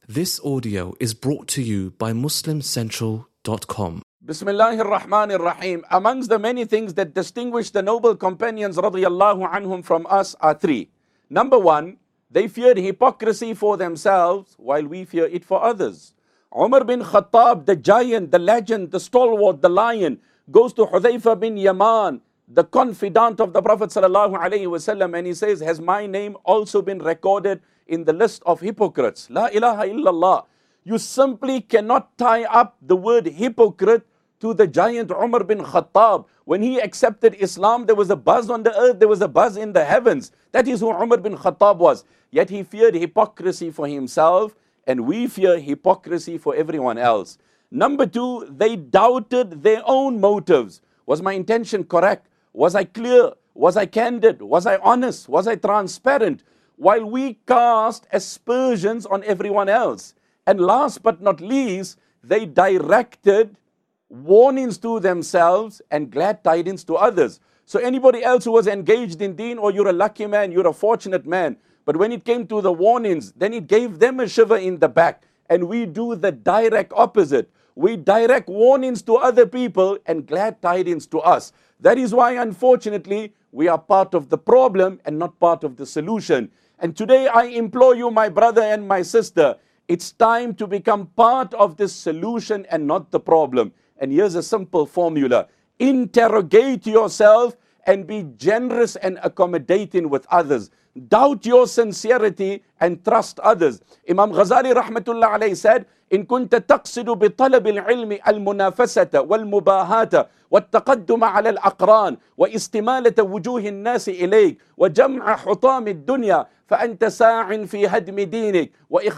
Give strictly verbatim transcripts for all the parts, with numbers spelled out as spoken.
This audio is brought to you by Muslim Central dot com. Bismillahir Rahmanir Rahim. Amongst the many things that distinguish the noble companions radiyallahu anhum from us are three. Number one, they feared hypocrisy for themselves while we fear it for others. Umar bin Khattab, the giant, the legend, the stalwart, the lion, goes to Hudhayfa bin Yaman, the confidant of the Prophet sallallahu alaihi wasallam, and he says, has my name also been recorded in the list of hypocrites? La ilaha illallah. You simply cannot tie up the word hypocrite to the giant Umar bin Khattab. When he accepted Islam, there was a buzz on the earth, there was a buzz in the heavens. That is who Umar bin Khattab was. Yet he feared hypocrisy for himself, and we fear hypocrisy for everyone else. Number two, they doubted their own motives. Was my intention correct? Was I clear? Was I candid? Was I honest? Was I transparent? While we cast aspersions on everyone else. And last but not least, they directed warnings to themselves and glad tidings to others. So anybody else who was engaged in deen, or you're a lucky man, you're a fortunate man. But when it came to the warnings, then it gave them a shiver in the back. And we do the direct opposite. We direct warnings to other people and glad tidings to us. That is why, unfortunately, we are part of the problem and not part of the solution. And today I implore you, my brother and my sister, it's time to become part of this solution and not the problem. And here's a simple formula. Interrogate yourself and be generous and accommodating with others. Doubt your sincerity and trust others. Imam Ghazali rahmatullah alayhi said, إن كنت تقصد بطلب العلم المنافسة والمباهاة والتقدم على الأقران واستمالة وجوه الناس إليك وجمع حطام الدنيا فأنت ساع في هدم دينك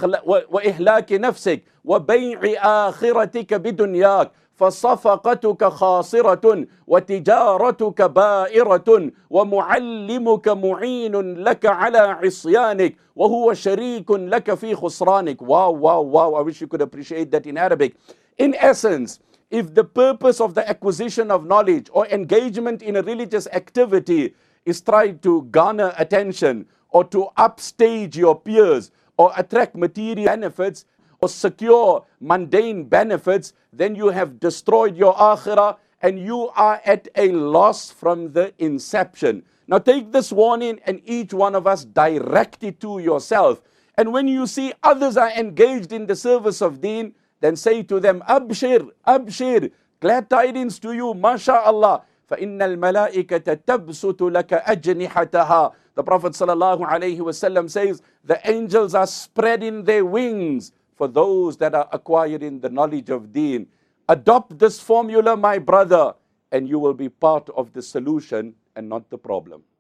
وإهلاك نفسك وبيع آخرتك بدنياك فصفقتك خاسرة وتجارتك بائرة ومعلمك معين لك على عصيانك وهو شريك لك في خسرانك. Wow, wow, wow. I wish you could appreciate that in Arabic. In essence, if the purpose of the acquisition of knowledge or engagement in a religious activity is trying to garner attention or to upstage your peers or attract material benefits or secure mundane benefits, then you have destroyed your akhirah and you are at a loss from the inception. Now take this warning and each one of us direct it to yourself. And when you see others are engaged in the service of deen, then say to them, Abshir, Abshir, glad tidings to you, MashaAllah. فَإِنَّ الْمَلَائِكَةَ تَبْسُطُ لَكَ أَجْنِحَتَهَا. The Prophet sallallahu alaihi wasallam says, the angels are spreading their wings for those that are acquiring the knowledge of deen. Adopt this formula, my brother, and you will be part of the solution and not the problem.